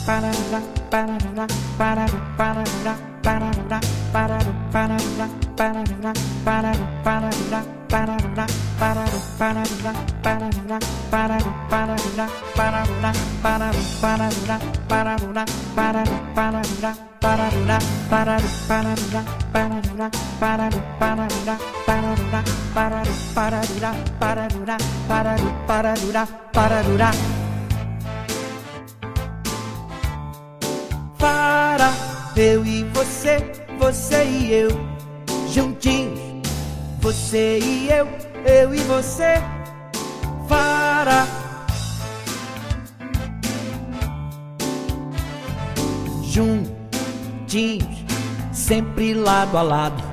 Para, eu e você, você e eu, juntinhos, você e eu e você. Para, juntinhos, sempre lado a lado.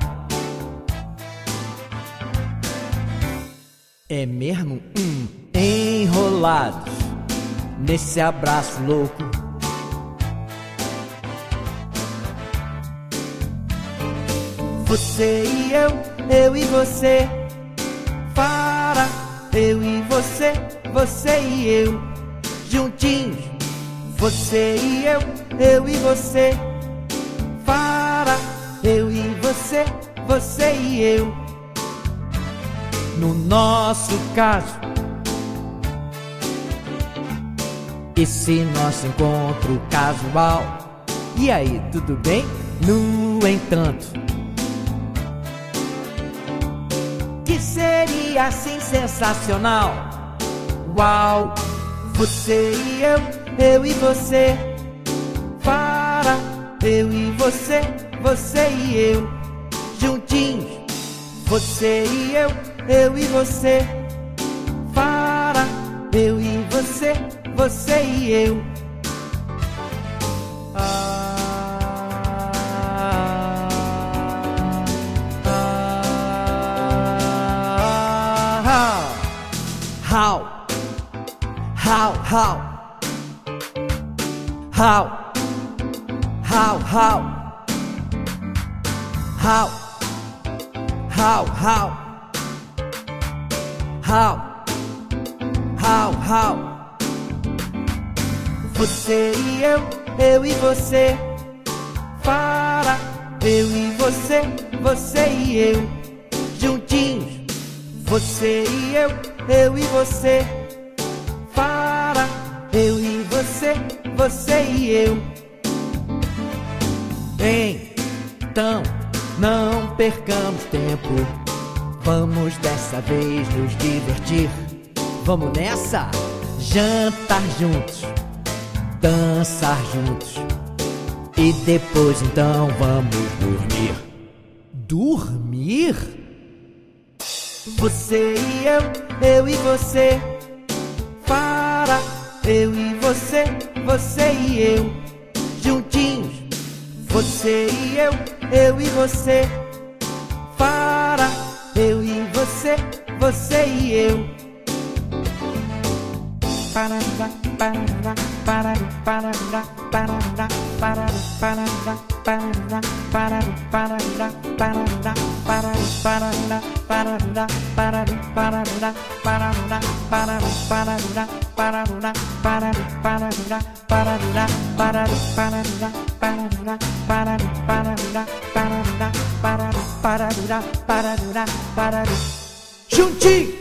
É mesmo enrolados nesse abraço louco. Você e eu e você. Para, eu e você, você e eu, juntinhos, você e eu e você. Para, eu e você, você e eu. No nosso caso, esse nosso encontro casual. E aí, tudo bem? No entanto, que seria assim sensacional. Uau, você e eu e você. Para, eu e você, você e eu, juntinhos, você e eu e você. Para, eu e você, você e eu. How. Você e eu e você. Para, eu e você, você e eu, juntinhos, você e eu e você. Para, eu e você, você e eu. Então, não percamos tempo, vamos dessa vez nos divertir. Vamos nessa, jantar juntos, dançar juntos, e depois então vamos dormir. Dormir? Você e eu e você. Para, eu e você, você e eu, juntinhos, você e eu e você. Para, eu e você, você e eu. Juntinho!